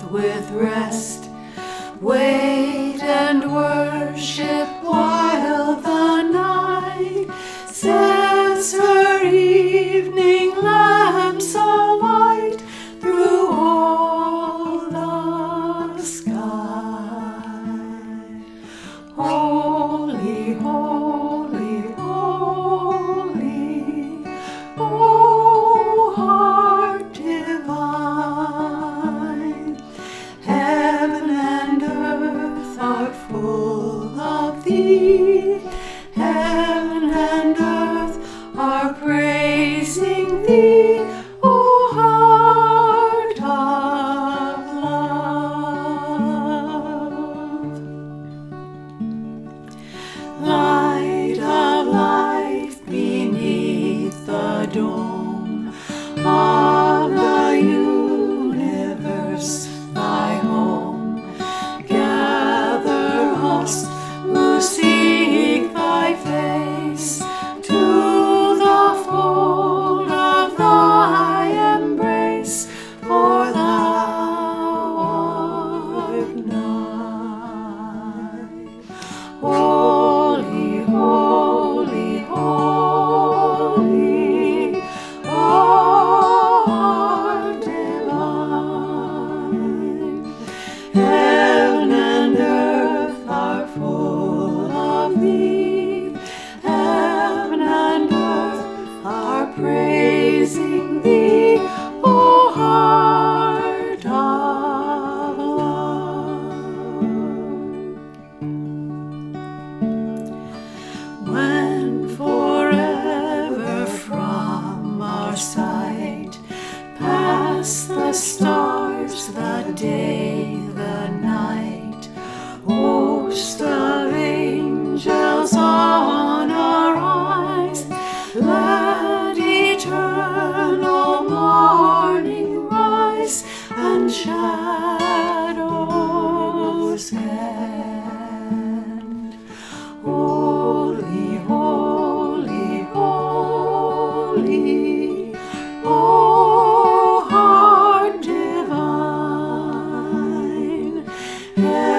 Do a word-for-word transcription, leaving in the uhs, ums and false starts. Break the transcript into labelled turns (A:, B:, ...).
A: with rest. Wait and worship while the night sets her evening lamps alight through all the sky. Holy, holy, holy, O heart divine, heaven and earth are full of thee, heaven and earth are praising thee, O heart of love. Light of life beneath the dome of the universe, thy home. Gather us who seek thy face to the fold of thy embrace, for thou art nigh. Holy, holy, holy, O heart divine, heaven and earth are full of thee, heaven and earth are praising thee, O heart of love. When forever from our sight pass the stars, the day, the night, host of angels on our eyes, let eternal morning rise and shadows end. Holy, holy, holy, O heart divine,